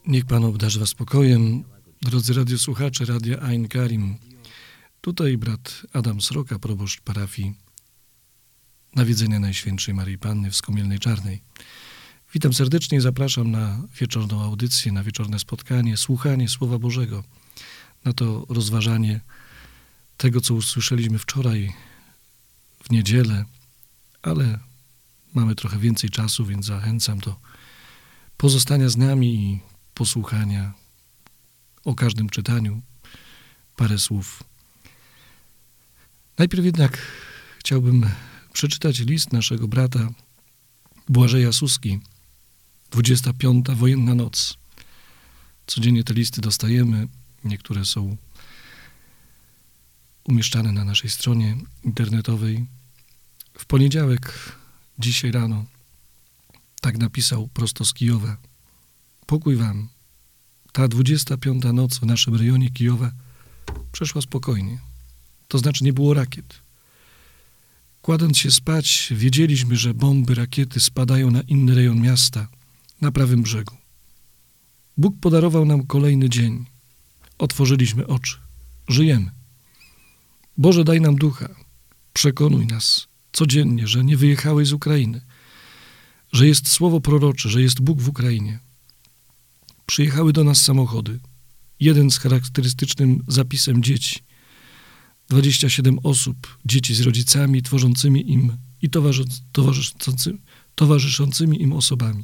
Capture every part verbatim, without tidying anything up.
Niech Pan obdarzy Was spokojem, drodzy radiosłuchacze Radia Ein Karim. Tutaj brat Adam Sroka, proboszcz parafii Nawiedzenia Najświętszej Maryi Panny w Skomielnej Czarnej. Witam serdecznie i zapraszam na wieczorną audycję, na wieczorne spotkanie, słuchanie Słowa Bożego, na to rozważanie tego, co usłyszeliśmy wczoraj w niedzielę, ale mamy trochę więcej czasu, więc zachęcam do pozostania z nami i posłuchania o każdym czytaniu parę słów. Najpierw jednak chciałbym przeczytać list naszego brata Błażeja Suski, dwudziesta piąta wojenna noc. Codziennie te listy dostajemy, niektóre są umieszczane na naszej stronie internetowej. W poniedziałek, dzisiaj rano, tak napisał prosto z Kijowa. Pokój wam. Ta dwudziesta piąta noc w naszym rejonie Kijowa przeszła spokojnie. To znaczy nie było rakiet. Kładąc się spać, wiedzieliśmy, że bomby, rakiety spadają na inny rejon miasta, na prawym brzegu. Bóg podarował nam kolejny dzień. Otworzyliśmy oczy. Żyjemy. Boże, daj nam ducha. Przekonuj nas codziennie, że nie wyjechałeś z Ukrainy, że jest słowo prorocze, że jest Bóg w Ukrainie. Przyjechały do nas samochody. Jeden z charakterystycznym zapisem dzieci. dwadzieścia siedem osób, dzieci z rodzicami, tworzącymi im i towarzyszącymi, towarzyszącymi im osobami.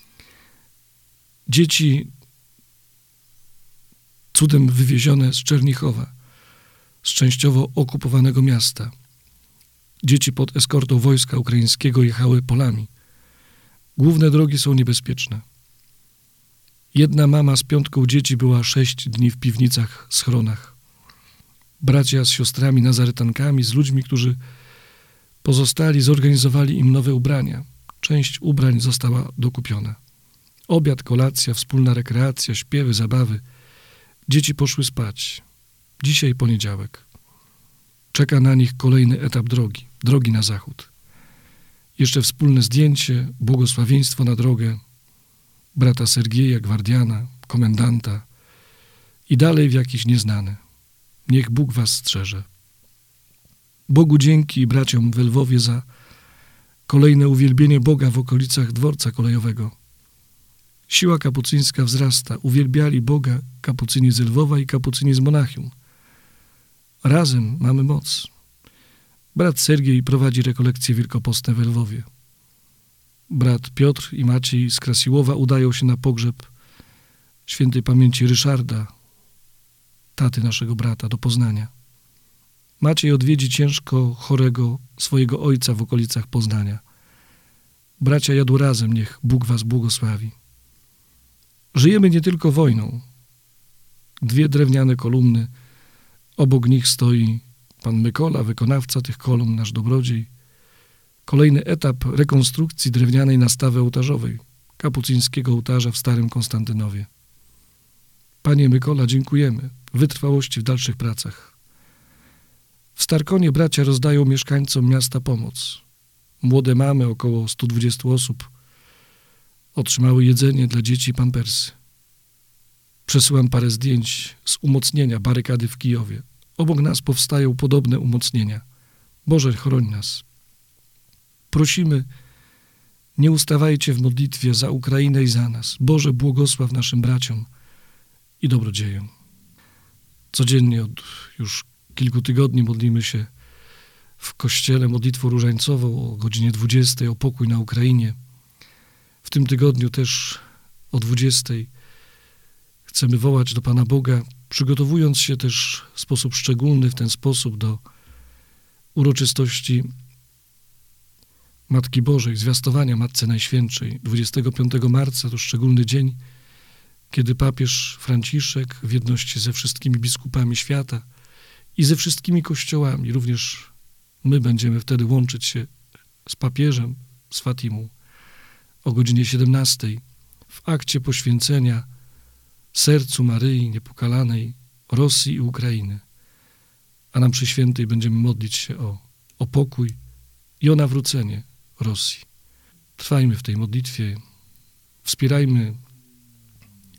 Dzieci cudem wywiezione z Czernichowa, z częściowo okupowanego miasta. Dzieci pod eskortą wojska ukraińskiego jechały polami. Główne drogi są niebezpieczne. Jedna mama z piątką dzieci była sześć dni w piwnicach, schronach. Bracia z siostrami nazaretankami, z ludźmi, którzy pozostali, zorganizowali im nowe ubrania. Część ubrań została dokupiona. Obiad, kolacja, wspólna rekreacja, śpiewy, zabawy. Dzieci poszły spać. Dzisiaj poniedziałek. Czeka na nich kolejny etap drogi, drogi na zachód. Jeszcze wspólne zdjęcie, błogosławieństwo na drogę, brata Sergieja, gwardiana, komendanta i dalej w jakieś nieznane. Niech Bóg was strzeże. Bogu dzięki i braciom w Lwowie za kolejne uwielbienie Boga w okolicach dworca kolejowego. Siła kapucyńska wzrasta. Uwielbiali Boga kapucyni z Lwowa i kapucyni z Monachium. Razem mamy moc. Brat Sergiej prowadzi rekolekcje wielkopostne w Lwowie. Brat Piotr i Maciej z Krasiłowa udają się na pogrzeb świętej pamięci Ryszarda, taty naszego brata, do Poznania. Maciej odwiedzi ciężko chorego swojego ojca w okolicach Poznania. Bracia jadą razem, niech Bóg was błogosławi. Żyjemy nie tylko wojną. Dwie drewniane kolumny, obok nich stoi pan Mykola, wykonawca tych kolumn, nasz dobrodziej. Kolejny etap rekonstrukcji drewnianej nastawy ołtarzowej, kapucyńskiego ołtarza w Starym Konstantynowie. Panie Mykola, dziękujemy. Wytrwałości w dalszych pracach. W Starkonie bracia rozdają mieszkańcom miasta pomoc. Młode mamy, około stu dwudziestu osób, otrzymały jedzenie dla dzieci i pampersy. Przesyłam parę zdjęć z umocnienia barykady w Kijowie. Obok nas powstają podobne umocnienia. Boże, chroń nas. Prosimy, nie ustawajcie w modlitwie za Ukrainę i za nas. Boże, błogosław naszym braciom i dobrodziejom. Codziennie od już kilku tygodni modlimy się w kościele modlitwą różańcową o godzinie dwudziestej o pokój na Ukrainie. W tym tygodniu też o dwudziestej chcemy wołać do Pana Boga, przygotowując się też w sposób szczególny w ten sposób do uroczystości Matki Bożej, zwiastowania Matce Najświętszej. dwudziestego piątego marca to szczególny dzień, kiedy papież Franciszek w jedności ze wszystkimi biskupami świata i ze wszystkimi kościołami, również my będziemy wtedy łączyć się z papieżem, z Fatimą, o godzinie siedemnastej w akcie poświęcenia sercu Maryi Niepokalanej, Rosji i Ukrainy. A na mszy świętej będziemy modlić się o, o pokój i o nawrócenie Rosji. Trwajmy w tej modlitwie, wspierajmy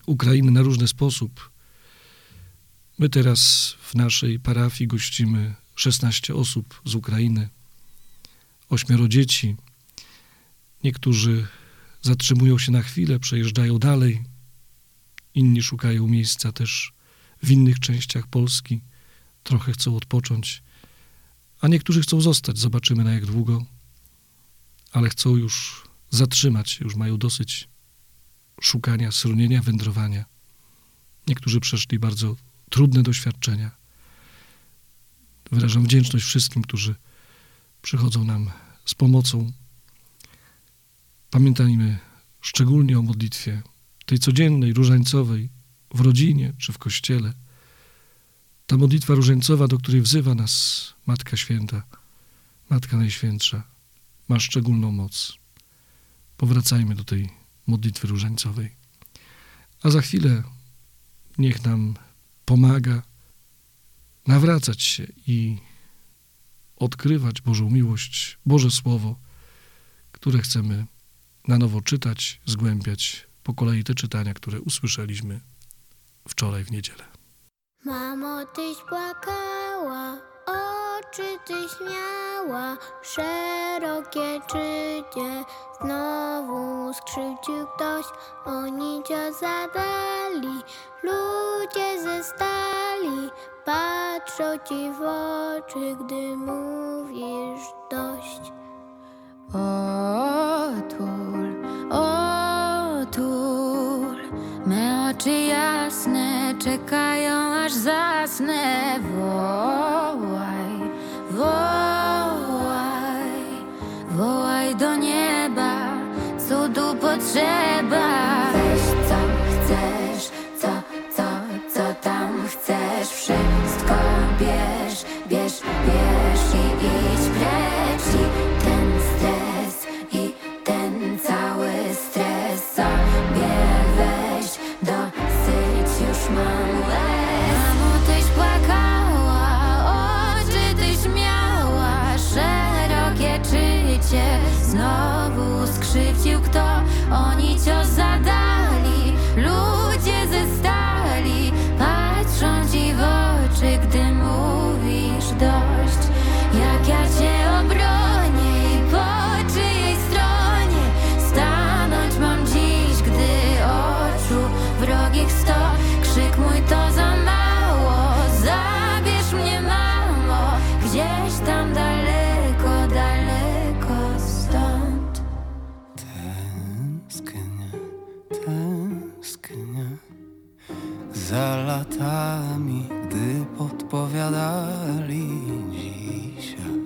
Ukrainy na różny sposób. My teraz w naszej parafii gościmy szesnaście osób z Ukrainy, ośmioro dzieci. Niektórzy zatrzymują się na chwilę, przejeżdżają dalej. Inni szukają miejsca też w innych częściach Polski. Trochę chcą odpocząć, a niektórzy chcą zostać. Zobaczymy, na jak długo, ale chcą już zatrzymać się, już mają dosyć szukania, schronienia, wędrowania. Niektórzy przeszli bardzo trudne doświadczenia. Wyrażam wdzięczność wszystkim, którzy przychodzą nam z pomocą. Pamiętajmy szczególnie o modlitwie, tej codziennej, różańcowej, w rodzinie czy w kościele. Ta modlitwa różańcowa, do której wzywa nas Matka Święta, Matka Najświętsza, ma szczególną moc. Powracajmy do tej modlitwy różańcowej. A za chwilę niech nam pomaga nawracać się i odkrywać Bożą miłość, Boże Słowo, które chcemy na nowo czytać, zgłębiać po kolei te czytania, które usłyszeliśmy wczoraj w niedzielę. Mamo, tyś płakała, oczy tyś miała, szerokie czycie, znowu skrzywdził ktoś, oni cię zadali, ludzie ze stali, patrzą ci w oczy, gdy mówisz dość. Otul, otul, me oczy jasne czekają, aż zasnę. Wołaj, wołaj, wołaj do nieba, cudu potrzeba. Weź co chcesz, co, co, co tam chcesz, wszystko bierz, bierz, bierz i idź precz. I ten stres, i ten cały stres sobie weź, dosyć już mam łez. Mamo, tyś płakała, oczy tyś miała, szerokie czycie, znowu skrzywdził kto, oni cię zadali, ludzie ze stali, patrzą ci w oczy, gdy mówisz dość. Jak ja cię obronię i po czyjej stronie stanąć mam dziś, gdy oczu wrogich sto. Krzyk mój to za mało, zabierz mnie, mamo, gdzieś tam daleko, daleko stąd. Tęsknię, tęsknię za latami, gdy podpowiadali dzisiaj.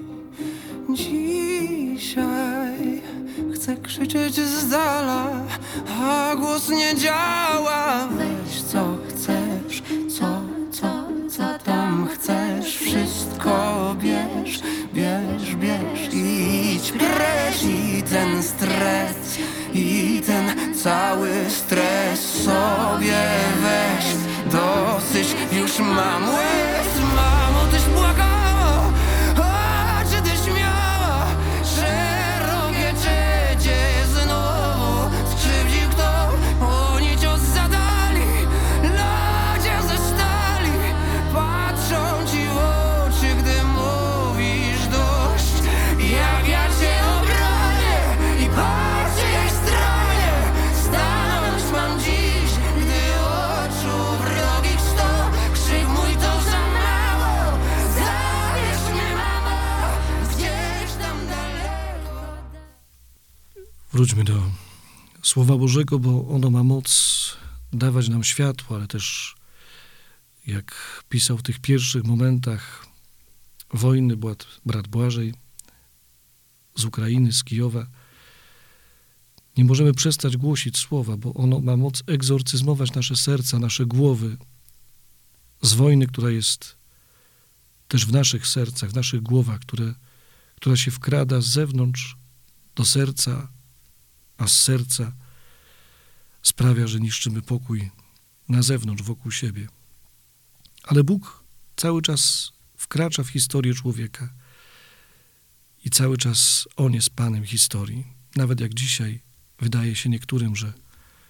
Dzisiaj chcę krzyczeć z dala, a głos nie działa. Weź co chcesz, co, co, co tam chcesz, wszystko bierz, bierz, bierz i idź precz. I ten stres, i ten cały stres sobie weź, dosyć już mam łez. Mamo, tyś płakała, oczy tyś miała, szerokie czycie, znowu skrzywdził kto, oni cię zadali, ludzie ze stali, patrzą ci w oczy, gdy mówisz dość. Jak ja cię obronię i po czyjej stronie stanąć mam dziś, gdy oczu wrogich sto. Krzyk mój to za mało, zabierz mnie, mamo, gdzieś tam daleko. Wróćmy do Słowa Bożego, bo ono ma moc dawać nam światło, ale też, jak pisał w tych pierwszych momentach wojny brat, brat Błażej z Ukrainy, z Kijowa, nie możemy przestać głosić słowa, bo ono ma moc egzorcyzmować nasze serca, nasze głowy z wojny, która jest też w naszych sercach, w naszych głowach, które, która się wkrada z zewnątrz do serca, a z serca sprawia, że niszczymy pokój na zewnątrz, wokół siebie. Ale Bóg cały czas wkracza w historię człowieka i cały czas On jest Panem historii. Nawet jak dzisiaj wydaje się niektórym, że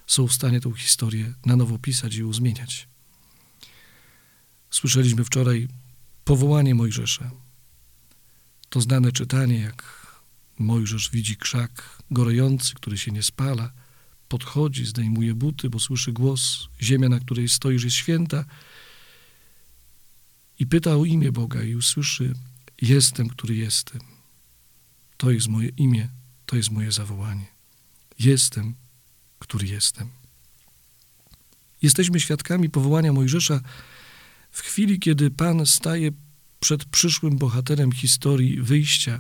są w stanie tą historię na nowo pisać i ją zmieniać. Słyszeliśmy wczoraj powołanie Mojżesza. To znane czytanie, jak Mojżesz widzi krzak gorejący, który się nie spala, podchodzi, zdejmuje buty, bo słyszy głos, ziemia, na której stoisz, jest święta, i pyta o imię Boga i usłyszy: jestem, który jestem. To jest moje imię, to jest moje zawołanie. Jestem, który jestem. Jesteśmy świadkami powołania Mojżesza w chwili, kiedy Pan staje przed przyszłym bohaterem historii wyjścia,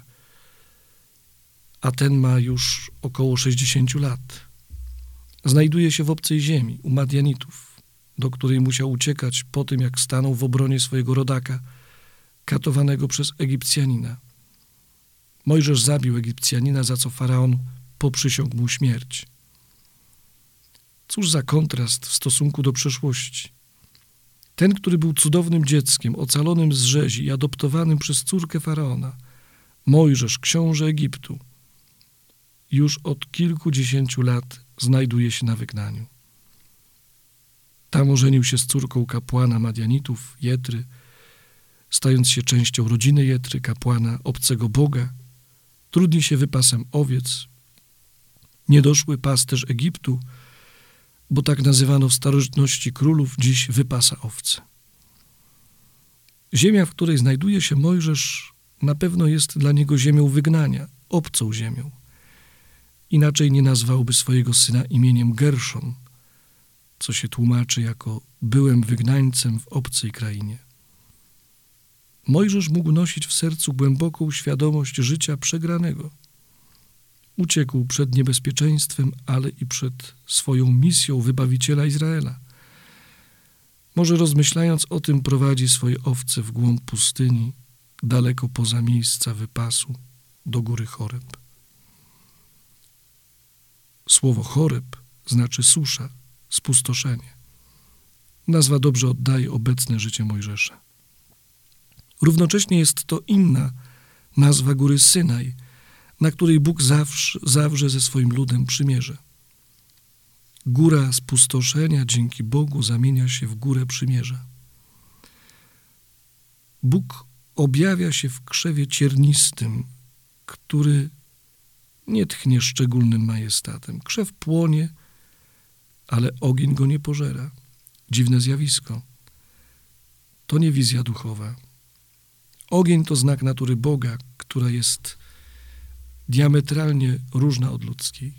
a ten ma już około sześćdziesiąt lat. Znajduje się w obcej ziemi, u Madianitów, do której musiał uciekać po tym, jak stanął w obronie swojego rodaka, katowanego przez Egipcjanina. Mojżesz zabił Egipcjanina, za co Faraon poprzysiągł mu śmierć. Cóż za kontrast w stosunku do przeszłości. Ten, który był cudownym dzieckiem, ocalonym z rzezi i adoptowanym przez córkę Faraona, Mojżesz, książę Egiptu, już od kilkudziesięciu lat znajduje się na wygnaniu. Tam ożenił się z córką kapłana Madianitów, Jetry, stając się częścią rodziny Jetry, kapłana obcego Boga. Trudni się wypasem owiec. Niedoszły pasterz Egiptu, bo tak nazywano w starożytności królów, dziś wypasa owce. Ziemia, w której znajduje się Mojżesz, na pewno jest dla niego ziemią wygnania, obcą ziemią. Inaczej nie nazwałby swojego syna imieniem Gerszon, co się tłumaczy jako byłem wygnańcem w obcej krainie. Mojżesz mógł nosić w sercu głęboką świadomość życia przegranego. Uciekł przed niebezpieczeństwem, ale i przed swoją misją wybawiciela Izraela. Może rozmyślając o tym, prowadzi swoje owce w głąb pustyni, daleko poza miejsca wypasu, do góry Choreb. Słowo Choreb znaczy susza, spustoszenie. Nazwa dobrze oddaje obecne życie Mojżesza. Równocześnie jest to inna nazwa góry Synaj, na której Bóg zawsze, zawrze ze swoim ludem przymierze. Góra spustoszenia dzięki Bogu zamienia się w górę przymierza. Bóg objawia się w krzewie ciernistym, który nie tchnie szczególnym majestatem. Krzew płonie, ale ogień go nie pożera. Dziwne zjawisko. To nie wizja duchowa. Ogień to znak natury Boga, która jest diametralnie różna od ludzkiej.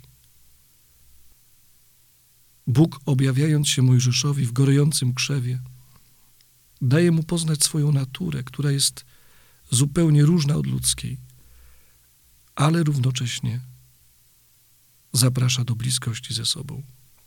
Bóg, objawiając się Mojżeszowi w gorejącym krzewie, daje mu poznać swoją naturę, która jest zupełnie różna od ludzkiej, ale równocześnie zaprasza do bliskości ze sobą.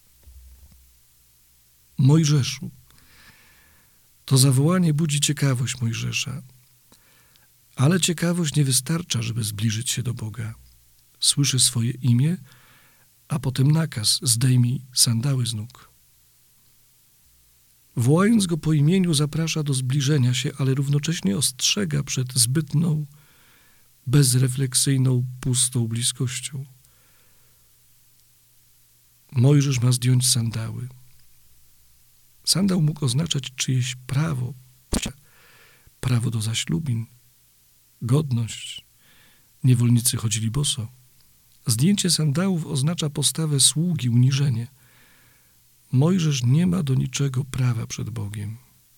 Mojżeszu. To zawołanie budzi ciekawość Mojżesza, ale ciekawość nie wystarcza, żeby zbliżyć się do Boga. Słyszy swoje imię, a potem nakaz: zdejmij sandały z nóg. Wołając go po imieniu, zaprasza do zbliżenia się, ale równocześnie ostrzega przed zbytną, bezrefleksyjną, pustą bliskością. Mojżesz ma zdjąć sandały. Sandał mógł oznaczać czyjeś prawo, prawo do zaślubin, godność. Niewolnicy chodzili boso. Zdjęcie sandałów oznacza postawę sługi, uniżenie. Mojżesz nie ma do niczego prawa przed Bogiem.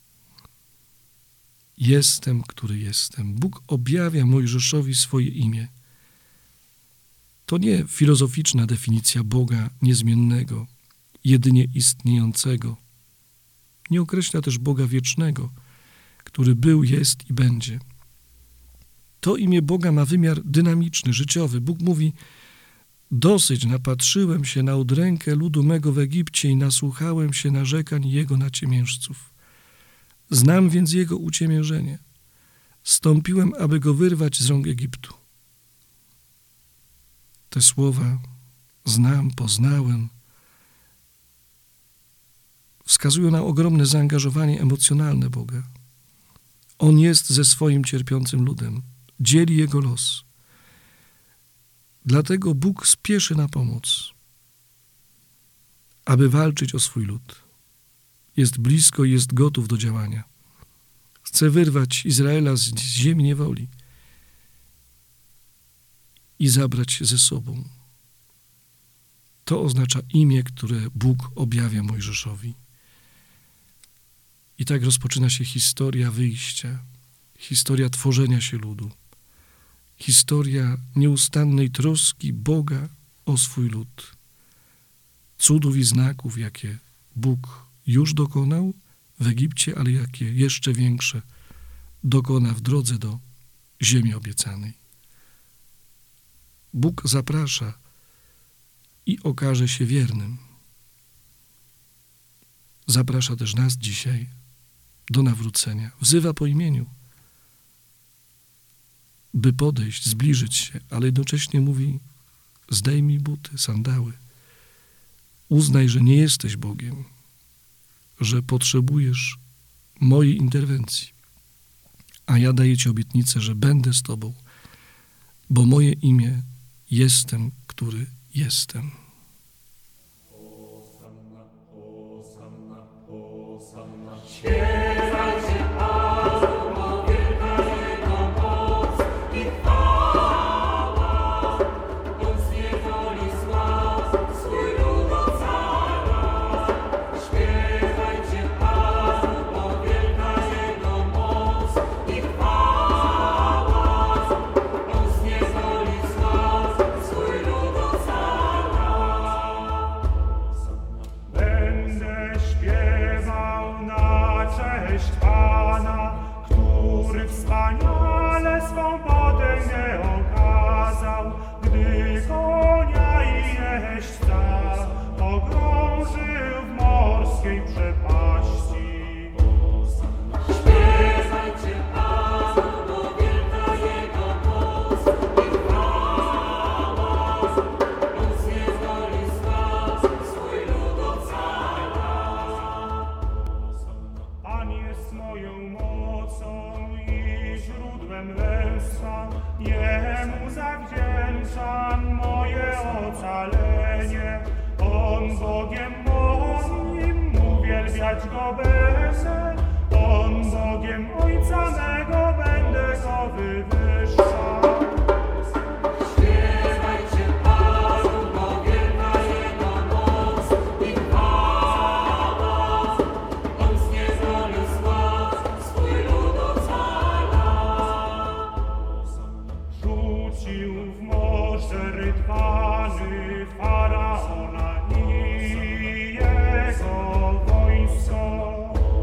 Jestem, który jestem. Bóg objawia Mojżeszowi swoje imię. To nie filozoficzna definicja Boga niezmiennego, jedynie istniejącego. Nie określa też Boga wiecznego, który był, jest i będzie. To imię Boga ma wymiar dynamiczny, życiowy. Bóg mówi: dosyć, napatrzyłem się na udrękę ludu mego w Egipcie i nasłuchałem się narzekań jego naciemiężców. Znam więc jego uciemiężenie. Stąpiłem, aby go wyrwać z rąk Egiptu. Te słowa znam, poznałem wskazują na ogromne zaangażowanie emocjonalne Boga. On jest ze swoim cierpiącym ludem, dzieli jego los. Dlatego Bóg spieszy na pomoc. aby walczyć o swój lud. Jest blisko i jest gotów do działania. Chce wyrwać Izraela z ziemi niewoli i zabrać ze sobą. To oznacza imię, które Bóg objawia Mojżeszowi. I tak rozpoczyna się historia wyjścia, historia tworzenia się ludu, historia nieustannej troski Boga o swój lud, cudów i znaków, jakie Bóg już dokonał w Egipcie, ale jakie jeszcze większe dokona w drodze do ziemi obiecanej. Bóg zaprasza i okaże się wiernym. Zaprasza też nas dzisiaj do nawrócenia. Wzywa po imieniu, by podejść, zbliżyć się, ale jednocześnie mówi: zdejmij buty, sandały. Uznaj, że nie jesteś Bogiem, że potrzebujesz mojej interwencji. A ja daję ci obietnicę, że będę z tobą, bo moje imię jestem, który jestem. Jemu zawdzięczam moje ocalenie. On Bogiem moim, uwielbiać Go będę. On Bogiem Ojca mego, będę Go wywyższał. Śpiewajcie Panu, bo wielka Jego moc i chwała. On z niewoli zła swój lud ocala. Rzucił w morze rydwany Faraona i jego wojsko.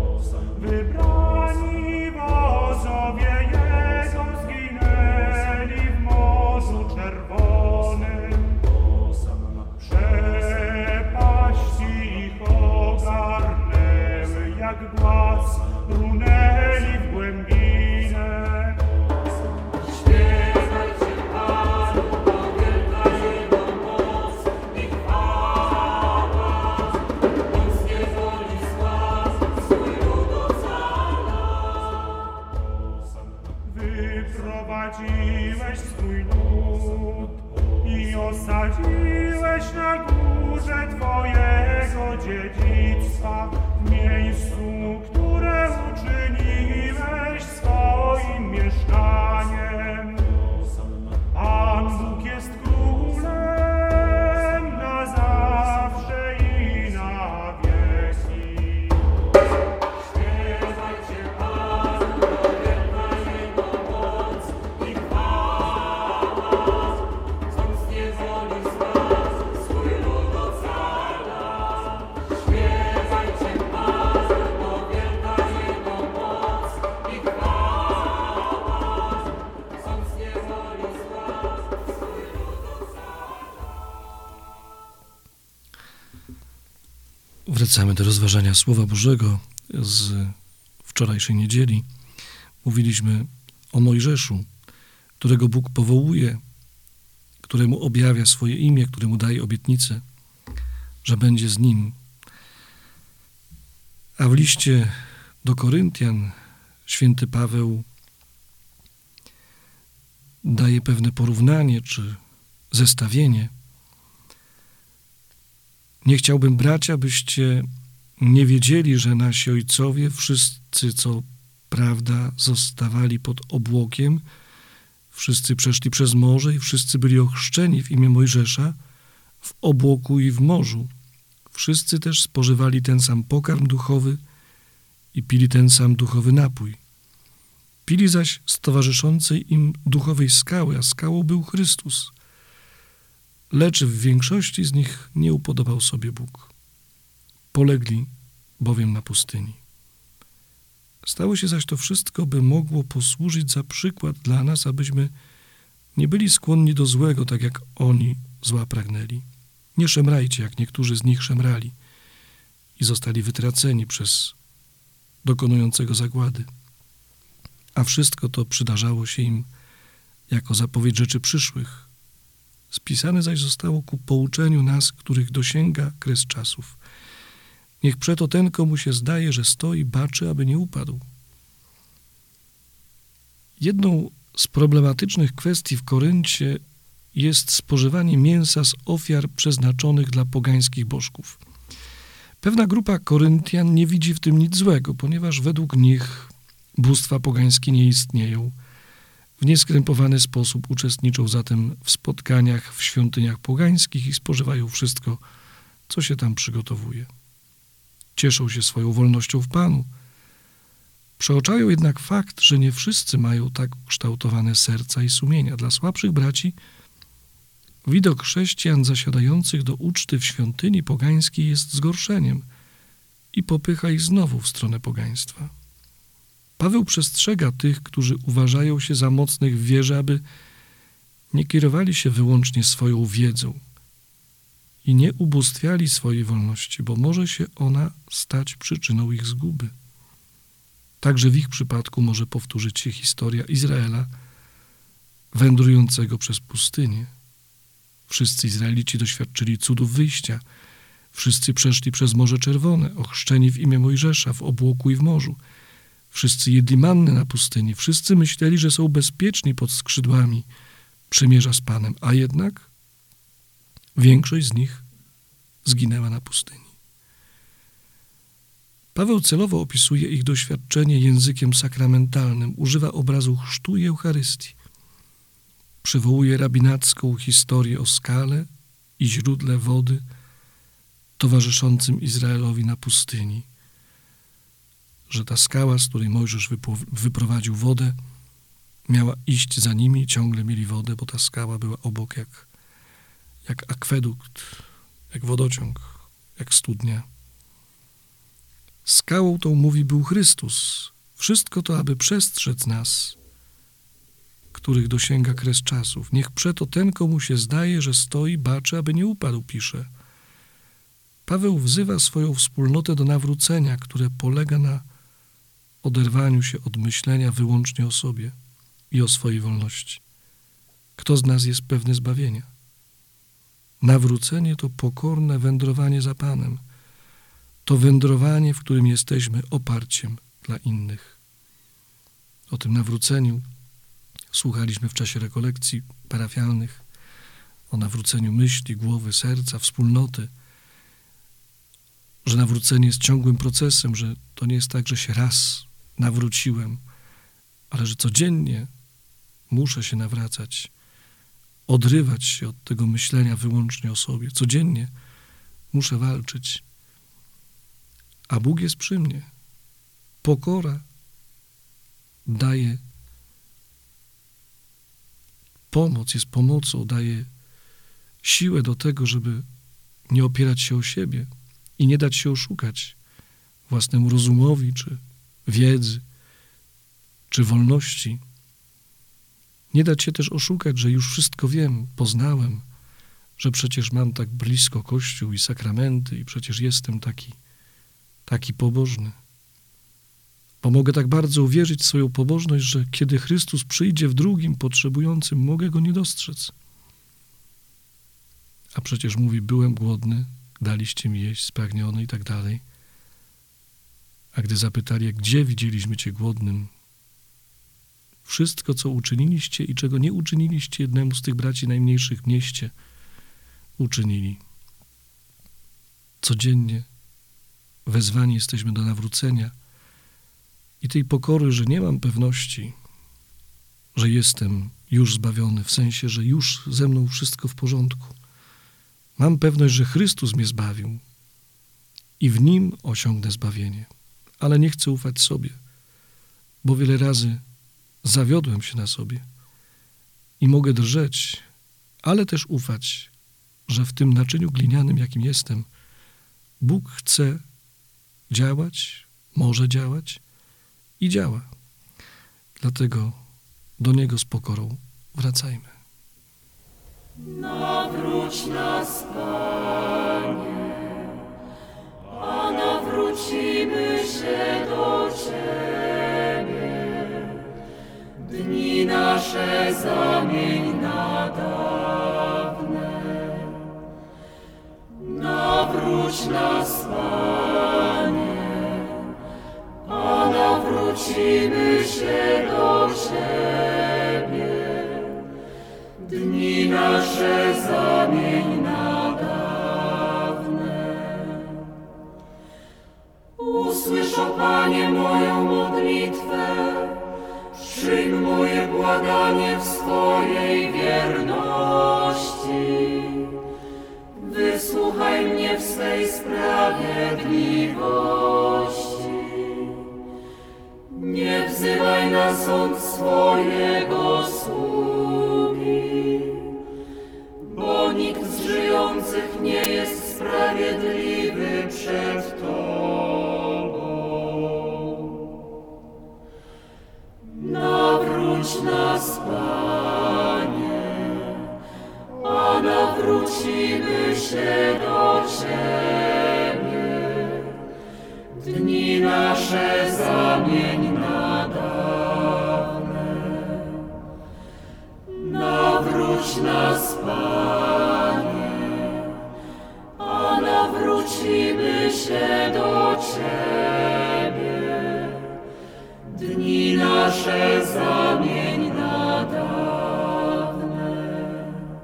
Wybrani wodzowie Jego zginęli w Morzu Czerwonym. Przepaści ich ogarnęły jak głaz, runęli w głębinę. Śpiewajcie Panu, bo wielka Jego moc i chwała. On z niewoli zła swój lud ocala. Wyprowadziłeś swój lud i osadziłeś na górze Twojego dziedzictwa, w miejscu, które uczyniłeś swoim mieszkaniem. Pan Bóg jest królem na zawsze i na wieki. Śpiewajcie Panu, bo wielka Jego moc i chwała. On z niewoli zła swój lud ocala. Śpiewajcie Panu, bo wielka Jego moc i chwała. On z niewoli zła swój lud ocala. Wracamy do rozważania Słowa Bożego z wczorajszej niedzieli. Mówiliśmy o Mojżeszu, którego Bóg powołuje, któremu objawia swoje imię, któremu daje obietnicę, że będzie z nim. A w liście do Koryntian święty Paweł daje pewne porównanie czy zestawienie Nie chciałbym, bracia, byście nie wiedzieli, że nasi ojcowie, wszyscy, co prawda, zostawali pod obłokiem, wszyscy przeszli przez morze i wszyscy byli ochrzczeni w imię Mojżesza w obłoku i w morzu. Wszyscy też spożywali ten sam pokarm duchowy i pili ten sam duchowy napój. Pili zaś z towarzyszącej im duchowej skały, a skałą był Chrystus. Lecz w większości z nich nie upodobał sobie Bóg. Polegli bowiem na pustyni. Stało się zaś to wszystko, by mogło posłużyć za przykład dla nas, abyśmy nie byli skłonni do złego, tak jak oni zła pragnęli. Nie szemrajcie, jak niektórzy z nich szemrali i zostali wytraceni przez dokonującego zagłady. A wszystko to przydarzało się im jako zapowiedź rzeczy przyszłych. Spisane zaś zostało ku pouczeniu nas, których dosięga kres czasów. Niech przeto ten, komu się zdaje, że stoi, baczy, aby nie upadł. Jedną z problematycznych kwestii w Koryncie jest spożywanie mięsa z ofiar przeznaczonych dla pogańskich bożków. Pewna grupa Koryntian nie widzi w tym nic złego, ponieważ według nich bóstwa pogańskie nie istnieją. W nieskrępowany sposób uczestniczą zatem w spotkaniach w świątyniach pogańskich i spożywają wszystko, co się tam przygotowuje. Cieszą się swoją wolnością w Panu. Przeoczają jednak fakt, że nie wszyscy mają tak ukształtowane serca i sumienia. Dla słabszych braci widok chrześcijan zasiadających do uczty w świątyni pogańskiej jest zgorszeniem i popycha ich znowu w stronę pogaństwa. Paweł przestrzega tych, którzy uważają się za mocnych w wierze, aby nie kierowali się wyłącznie swoją wiedzą i nie ubóstwiali swojej wolności, bo może się ona stać przyczyną ich zguby. Także w ich przypadku może powtórzyć się historia Izraela wędrującego przez pustynię. Wszyscy Izraelici doświadczyli cudów wyjścia. Wszyscy przeszli przez Morze Czerwone, ochrzczeni w imię Mojżesza w obłoku i w morzu. Wszyscy jedli mannę na pustyni. Wszyscy myśleli, że są bezpieczni pod skrzydłami przymierza z Panem, a jednak większość z nich zginęła na pustyni. Paweł celowo opisuje ich doświadczenie językiem sakramentalnym, używa obrazu chrztu i Eucharystii. Przywołuje rabinacką historię o skale i źródle wody towarzyszącym Izraelowi na pustyni, że ta skała, z której Mojżesz wyprowadził wodę, miała iść za nimi, ciągle mieli wodę, bo ta skała była obok jak, jak akwedukt, jak wodociąg, jak studnia. Skałą tą, mówi, był Chrystus. Wszystko to, aby przestrzec nas, których dosięga kres czasów. Niech przeto ten, komu się zdaje, że stoi, baczy, aby nie upadł, pisze. Paweł wzywa swoją wspólnotę do nawrócenia, które polega na oderwaniu się od myślenia wyłącznie o sobie i o swojej wolności. Kto z nas jest pewny zbawienia? Nawrócenie to pokorne wędrowanie za Panem. To wędrowanie, w którym jesteśmy oparciem dla innych. O tym nawróceniu słuchaliśmy w czasie rekolekcji parafialnych, o nawróceniu myśli, głowy, serca, wspólnoty, że nawrócenie jest ciągłym procesem, że to nie jest tak, że się raz nawróciłem, ale że codziennie muszę się nawracać, odrywać się od tego myślenia wyłącznie o sobie. Codziennie muszę walczyć. A Bóg jest przy mnie. Pokora daje pomoc, jest pomocą, daje siłę do tego, żeby nie opierać się o siebie i nie dać się oszukać własnemu rozumowi, czy wiedzy, czy wolności. Nie dać się też oszukać, że już wszystko wiem, poznałem, że przecież mam tak blisko Kościół i sakramenty i przecież jestem taki, taki pobożny. Bo mogę tak bardzo uwierzyć w swoją pobożność, że kiedy Chrystus przyjdzie w drugim potrzebującym, mogę Go nie dostrzec. A przecież mówi, byłem głodny, daliście mi jeść, spragniony i tak dalej. A gdy zapytali, gdzie widzieliśmy Cię głodnym, wszystko, co uczyniliście i czego nie uczyniliście jednemu z tych braci najmniejszych w mieście, uczynili. codziennie wezwani jesteśmy do nawrócenia i tej pokory, że nie mam pewności, że jestem już zbawiony, w sensie, że już ze mną wszystko w porządku. Mam pewność, że Chrystus mnie zbawił i w Nim osiągnę zbawienie, ale nie chcę ufać sobie, bo wiele razy zawiodłem się na sobie i mogę drżeć, ale też ufać, że w tym naczyniu glinianym, jakim jestem, Bóg chce działać, może działać i działa. Dlatego do Niego z pokorą wracajmy. Nawróć nas, Panie, a nawrócimy się do Ciebie. Dni nasze zamień na dawne. Nawróć nas, Panie, a nawrócimy się do Ciebie. Dni nasze zamień na dawne. Usłysz, o Panie, moją modlitwę, przyjm moje błaganie w swojej wierności. Wysłuchaj mnie w swej sprawiedliwości. Nie wzywaj na sąd swojego sługi, bo nikt z żyjących nie jest sprawiedliwy przed Tobą. Nawróć nas, Panie, a nawrócimy się do Ciebie. Dni nasze zamień na dawne. Nawróć nas, Panie, a nawrócimy się do Ciebie. Dni nasze zamień na dawne.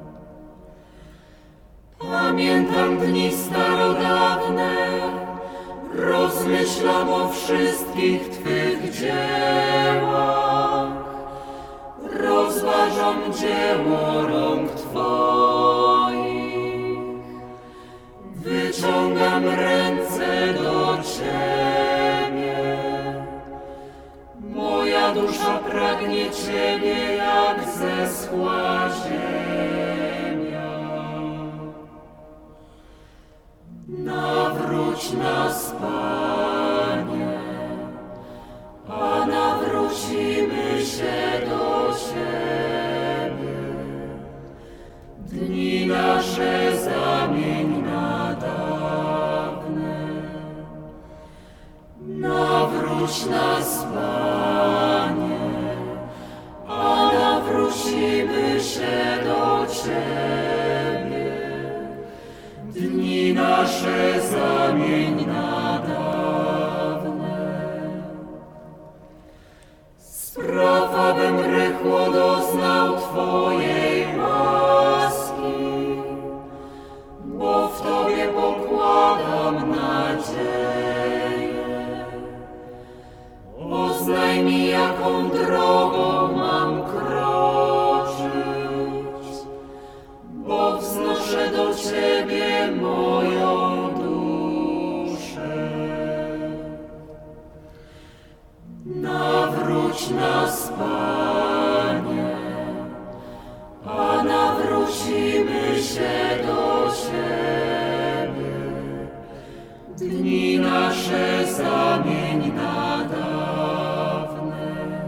Pamiętam dni starodawne, rozmyślam o wszystkich Twych dziełach. Rozważam dzieło rąk Twoich. Wyciągam ręce do Ciebie. Moja dusza pragnie Ciebie jak zeschła ziemia. Nawróć nas, Panie, a nawrócimy się do Ciebie. Dni nasze zamień na dawne. Nawróć nas, Panie, a nawrócimy się do Ciebie. Dni nasze zamień na dawne. Spraw, abym rychło doznał Twojej łaski, bo w Tobie pokładam nadzieję. Poznaj mi, jaką drogą mam kroczyć, bo wznoszę do Ciebie moją duszę. Nawróć nas, Panie, a nawrócimy się do Ciebie. Dni nasze zamień na dawne.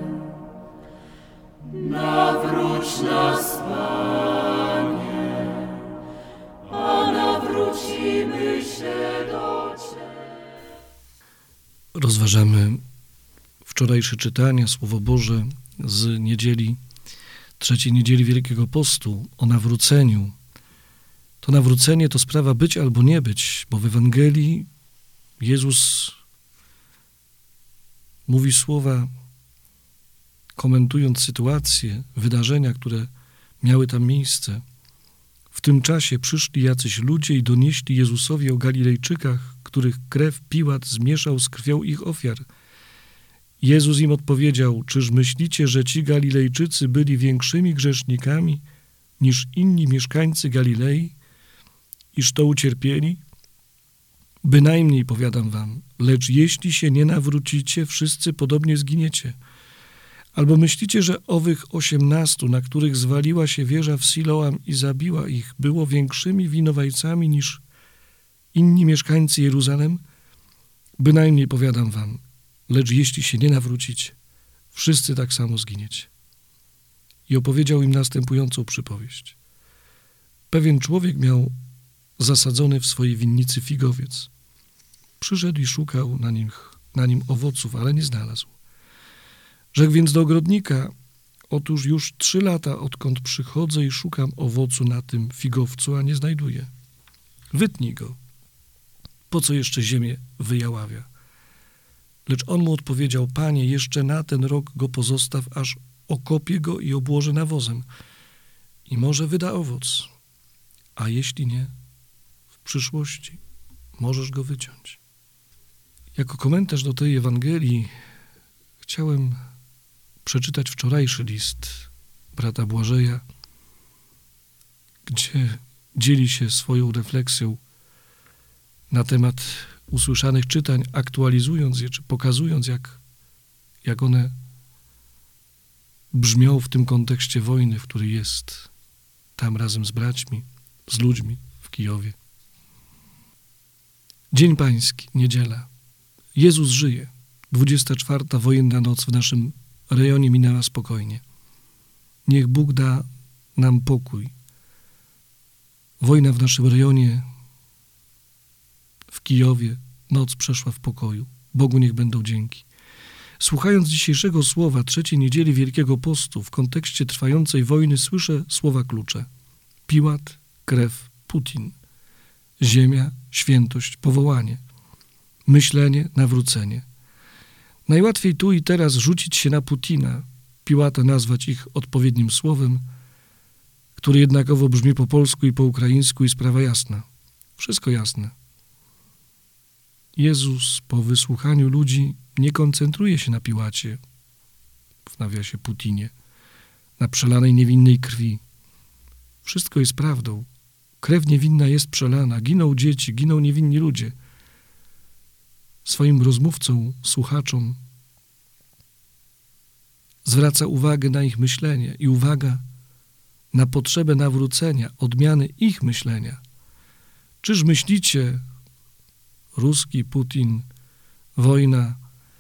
Nawróć nas, Panie, a nawrócimy się do Ciebie. Rozważamy wczorajsze czytania, Słowo Boże z niedzieli, trzeciej niedzieli Wielkiego Postu o nawróceniu. To nawrócenie to sprawa być albo nie być, bo w Ewangelii Jezus mówi słowa, komentując sytuację, wydarzenia, które miały tam miejsce W tym czasie przyszli jacyś ludzie i donieśli Jezusowi o Galilejczykach, których krew Piłat zmieszał z krwią ich ofiar. Jezus im odpowiedział: czyż myślicie, że ci Galilejczycy byli większymi grzesznikami niż inni mieszkańcy Galilei, iż to ucierpieli? Bynajmniej, powiadam wam, lecz jeśli się nie nawrócicie, wszyscy podobnie zginiecie. Albo myślicie, że owych osiemnastu, na których zwaliła się wieża w Siloam i zabiła ich, było większymi winowajcami niż inni mieszkańcy Jeruzalem? Bynajmniej, powiadam wam, lecz jeśli się nie nawrócicie, wszyscy tak samo zginiecie. I opowiedział im następującą przypowieść. Pewien człowiek miał zasadzony w swojej winnicy figowiec. Przyszedł i szukał na nim, na nim owoców, ale nie znalazł. Rzekł więc do ogrodnika: otóż już trzy lata, odkąd przychodzę i szukam owocu na tym figowcu, a nie znajduję. Wytnij go. Po co jeszcze ziemię wyjaławia? Lecz on mu odpowiedział: Panie, jeszcze na ten rok go pozostaw, aż okopię go i obłożę nawozem. I może wyda owoc. A jeśli nie, w przyszłości możesz go wyciąć. Jako komentarz do tej Ewangelii chciałem przeczytać wczorajszy list brata Błażeja, gdzie dzieli się swoją refleksją na temat usłyszanych czytań, aktualizując je, czy pokazując, jak, jak one brzmią w tym kontekście wojny, w której jest tam razem z braćmi, z ludźmi w Kijowie. Dzień Pański, niedziela. Jezus żyje. dwudziesta czwarta wojenna noc w naszym rejonie minęła spokojnie. Niech Bóg da nam pokój. Wojna w naszym rejonie, w Kijowie, noc przeszła w pokoju. Bogu niech będą dzięki. Słuchając dzisiejszego słowa trzeciej niedzieli Wielkiego Postu w kontekście trwającej wojny słyszę słowa klucze. Piłat, krew, Putin. Ziemia, świętość, powołanie. Myślenie, nawrócenie. Najłatwiej tu i teraz rzucić się na Putina, Piłata nazwać ich odpowiednim słowem, który jednakowo brzmi po polsku i po ukraińsku i sprawa jasna. Wszystko jasne. Jezus po wysłuchaniu ludzi nie koncentruje się na Piłacie, w nawiasie Putinie, na przelanej niewinnej krwi. Wszystko jest prawdą. Krew niewinna jest przelana, giną dzieci, giną niewinni ludzie. Swoim rozmówcom, słuchaczom zwraca uwagę na ich myślenie i uwaga na potrzebę nawrócenia, odmiany ich myślenia. Czyż myślicie, Ruski, Putin, wojna,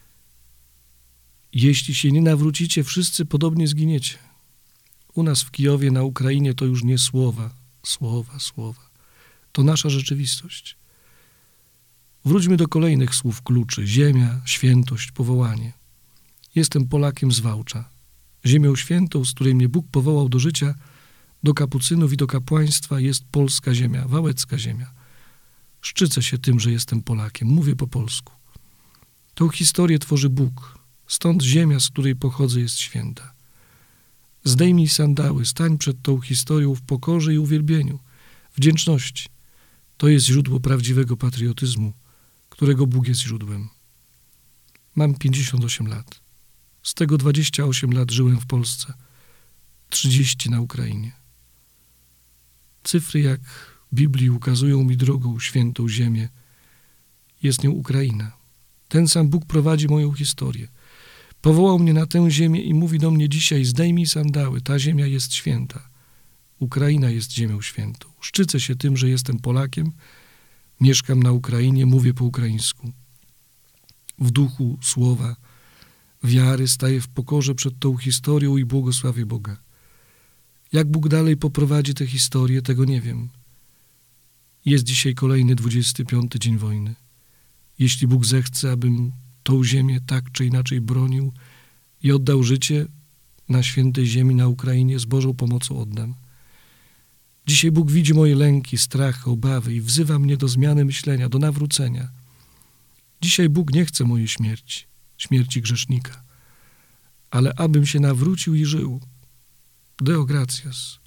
jeśli się nie nawrócicie, wszyscy podobnie zginiecie. U nas w Kijowie, na Ukrainie to już nie słowa, słowa, słowa. To nasza rzeczywistość. Wróćmy do kolejnych słów kluczy. Ziemia, świętość, powołanie. Jestem Polakiem z Wałcza. Ziemią świętą, z której mnie Bóg powołał do życia, do kapucynów i do kapłaństwa, jest polska ziemia, wałecka ziemia. Szczycę się tym, że jestem Polakiem. Mówię po polsku. Tą historię tworzy Bóg. Stąd ziemia, z której pochodzę, jest święta. Zdejmij sandały, stań przed tą historią w pokorze i uwielbieniu, wdzięczności. To jest źródło prawdziwego patriotyzmu, którego Bóg jest źródłem. Mam pięćdziesiąt osiem lat. Z tego dwadzieścia osiem lat żyłem w Polsce, trzydzieści na Ukrainie. Cyfry jak Biblii ukazują mi drogą świętą ziemię. Jest nią Ukraina. Ten sam Bóg prowadzi moją historię. Powołał mnie na tę ziemię i mówi do mnie dzisiaj: zdejmij sandały, ta ziemia jest święta. Ukraina jest ziemią świętą. Szczycę się tym, że jestem Polakiem, mieszkam na Ukrainie, mówię po ukraińsku. W duchu słowa, wiary staję w pokorze przed tą historią i błogosławię Boga. Jak Bóg dalej poprowadzi tę historię, tego nie wiem. Jest dzisiaj kolejny dwudziesty piąty dzień wojny. Jeśli Bóg zechce, abym tą ziemię tak czy inaczej bronił i oddał życie na świętej ziemi, na Ukrainie, z Bożą pomocą oddam. Dzisiaj Bóg widzi moje lęki, strachy, obawy i wzywa mnie do zmiany myślenia, do nawrócenia. Dzisiaj Bóg nie chce mojej śmierci, śmierci grzesznika, ale abym się nawrócił i żył. Deo gratias.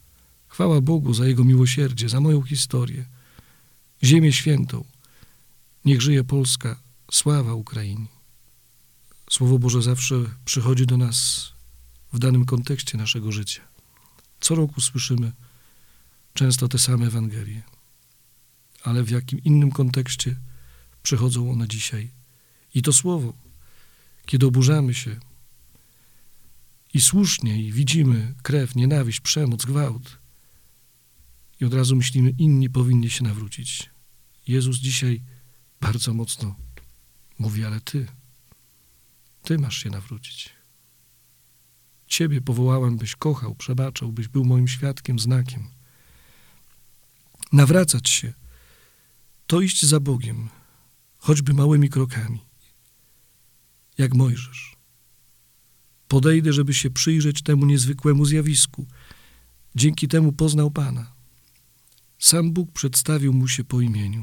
Chwała Bogu za Jego miłosierdzie, za moją historię, ziemię świętą. Niech żyje Polska, sława Ukrainie. Słowo Boże zawsze przychodzi do nas w danym kontekście naszego życia. Co roku słyszymy często te same Ewangelie, ale w jakim innym kontekście przychodzą one dzisiaj. I to słowo, kiedy oburzamy się i słusznie, i widzimy krew, nienawiść, przemoc, gwałt, i od razu myślimy, inni powinni się nawrócić. Jezus dzisiaj bardzo mocno mówi, ale ty, ty masz się nawrócić. Ciebie powołałem, byś kochał, przebaczał, byś był moim świadkiem, znakiem. Nawracać się, to iść za Bogiem, choćby małymi krokami, jak Mojżesz. Podejdę, żeby się przyjrzeć temu niezwykłemu zjawisku. Dzięki temu poznał Pana. Sam Bóg przedstawił mu się po imieniu.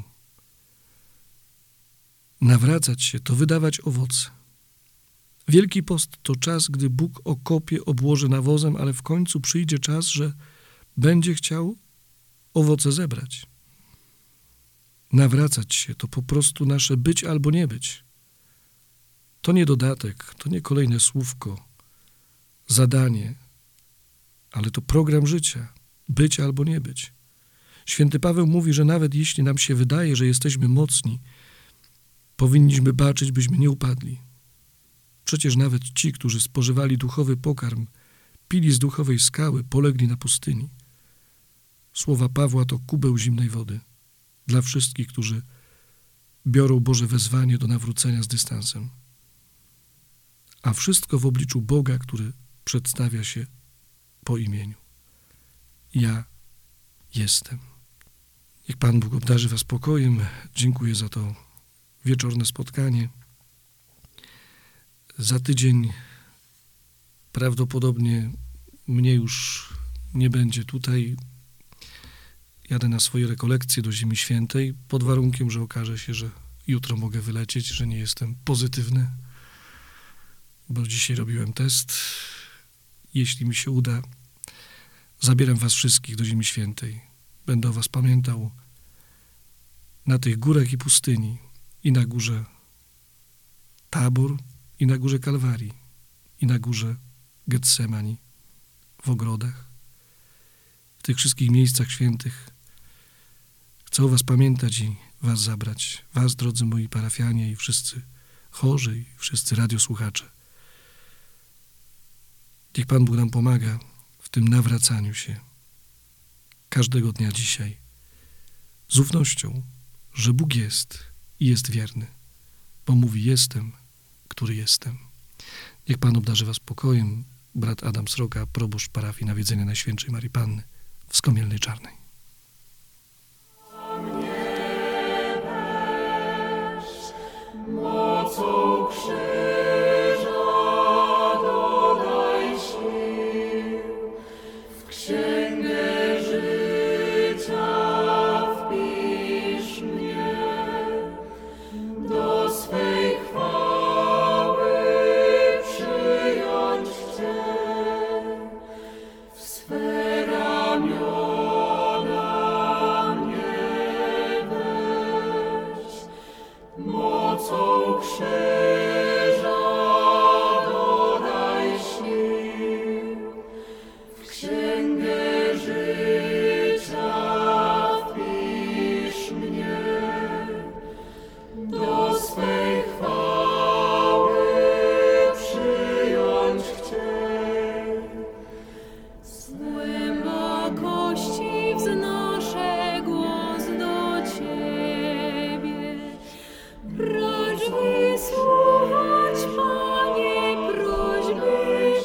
Nawracać się to wydawać owoce. Wielki Post to czas, gdy Bóg okopie, obłoży nawozem, ale w końcu przyjdzie czas, że będzie chciał owoce zebrać. Nawracać się to po prostu nasze być albo nie być. To nie dodatek, to nie kolejne słówko, zadanie, ale to program życia, być albo nie być. Święty Paweł mówi, że nawet jeśli nam się wydaje, że jesteśmy mocni, powinniśmy baczyć, byśmy nie upadli. Przecież nawet ci, którzy spożywali duchowy pokarm, pili z duchowej skały, polegli na pustyni. Słowa Pawła to kubeł zimnej wody dla wszystkich, którzy biorą Boże wezwanie do nawrócenia z dystansem. A wszystko w obliczu Boga, który przedstawia się po imieniu. Ja jestem. Niech Pan Bóg obdarzy was pokojem. Dziękuję za to wieczorne spotkanie. Za tydzień prawdopodobnie mnie już nie będzie tutaj. Jadę na swoje rekolekcje do Ziemi Świętej pod warunkiem, że okaże się, że jutro mogę wylecieć, że nie jestem pozytywny, bo dzisiaj robiłem test. Jeśli mi się uda, zabieram was wszystkich do Ziemi Świętej. Będę o was pamiętał na tych górach i pustyni, i na górze Tabor, i na górze Kalwarii, i na górze Getsemani, w ogrodach, w tych wszystkich miejscach świętych. Chcę o was pamiętać i was zabrać. Was, drodzy moi parafianie, i wszyscy chorzy, i wszyscy radiosłuchacze. Niech Pan Bóg nam pomaga w tym nawracaniu się każdego dnia dzisiaj z ufnością, że Bóg jest i jest wierny, bo mówi: jestem, który jestem. Niech Pan obdarzy was pokojem. Brat Adam Sroka, proboszcz parafii Nawiedzenia Najświętszej Marii Panny w Skomielnej Czarnej. Mocą krzyża dodaj sił, w księgę życia wpisz mnie, do swej chwały przyjąć chcę, w swe ramiona mnie weź, mocą krzyża dodaj sił, w księgę życia wpisz mnie, do swej chwały przyjąć chcę. Z głębokości wznoszę głos do Ciebie, racz wysłuchać, Panie, prośby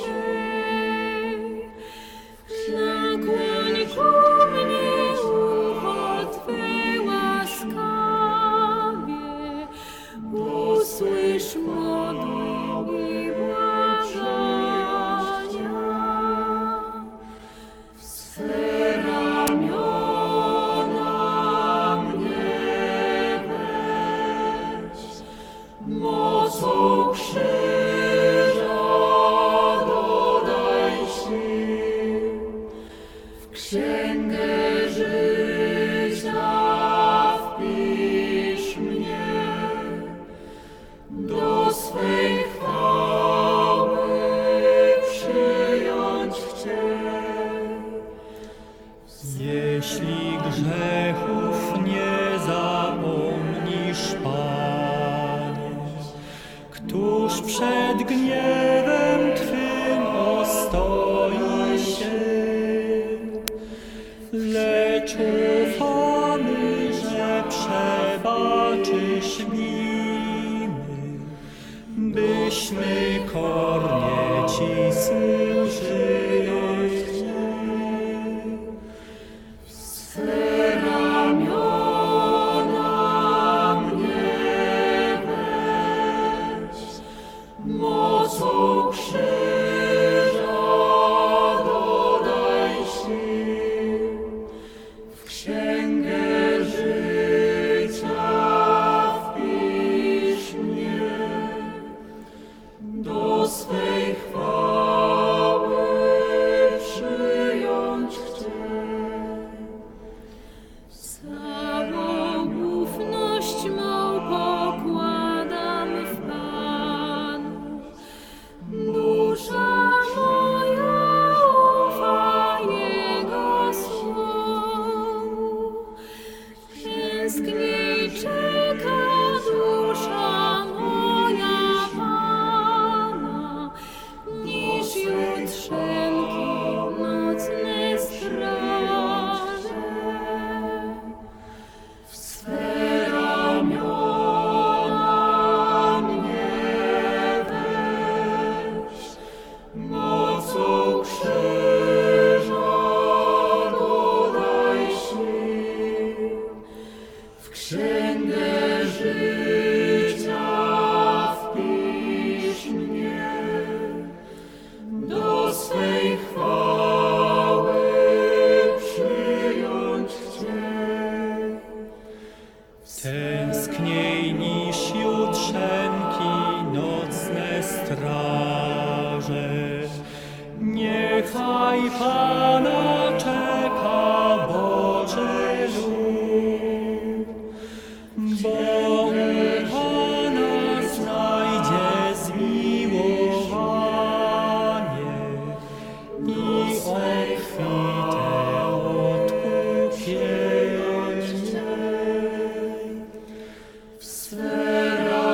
mej. Nakłoń ku mnie ucho Twe łaskawie, usłysz modlitwy i błagania. W swe ramiona mnie weź, mocą krzyża dodaj sił, w księgę byśmy kornie Ci służyć chcieli. W swe ramiona mnie weź, mocą krzyża dodaj sił, w księgę życia wpisz mnie, do swej chwały przyjąć chcę. Całą ufność mą pokładam w Panu. Dusza moja ufa Jego słowu. Tęskniej czeka dusza moja Pana, niż jutrzenki nocne straże. W swe ramiona mnie weź, mocą krzyża dodaj sił, w księgę życia wpisz mnie, do swej chwały przyjąć chcę. Tęskniej niż jutrzenki nocne straże. Niechaj Pana czeka Boży lud, bo u Pana znajdzie zmiłowanie i obfite odkupienie. W swe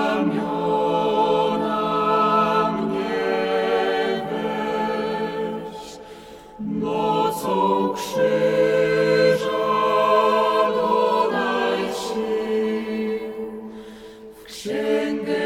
ramiona mnie weź, mocą krzyża dodaj sił, w księgę